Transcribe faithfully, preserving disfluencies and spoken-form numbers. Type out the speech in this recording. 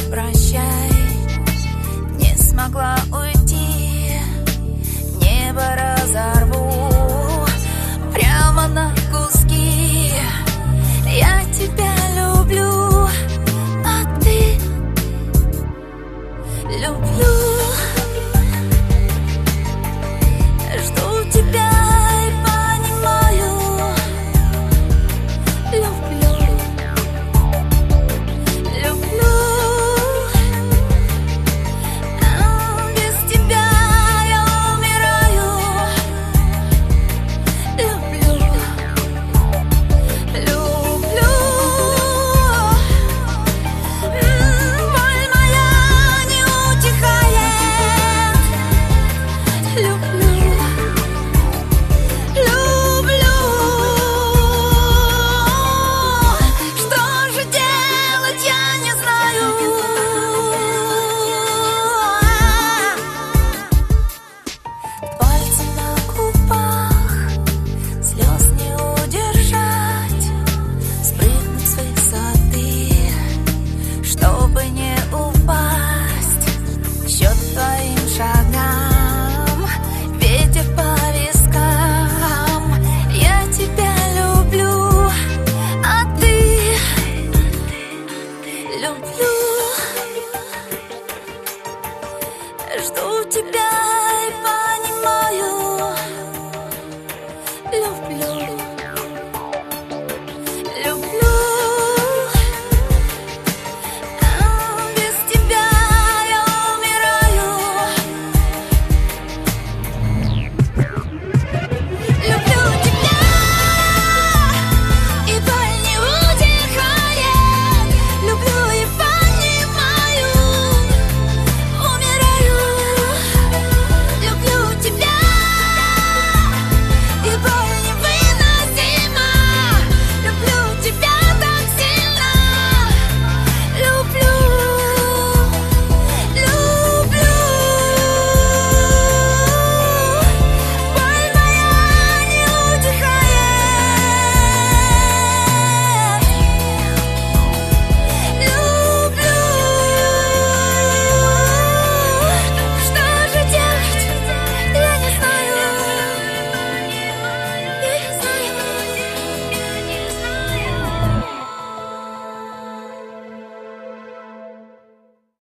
прощай. Не смогла уйти, небо разорву прямо на куски. Я тебя люблю, а ты люблю. Жду тебя и понимаю, люблю, люблю. Без тебя я умираю, люблю, люблю. Боль моя не утихает, люблю. Чтобы не упасть, счет твоим шагам, ветер по вискам. Я тебя люблю, а ты люблю. Жду тебя.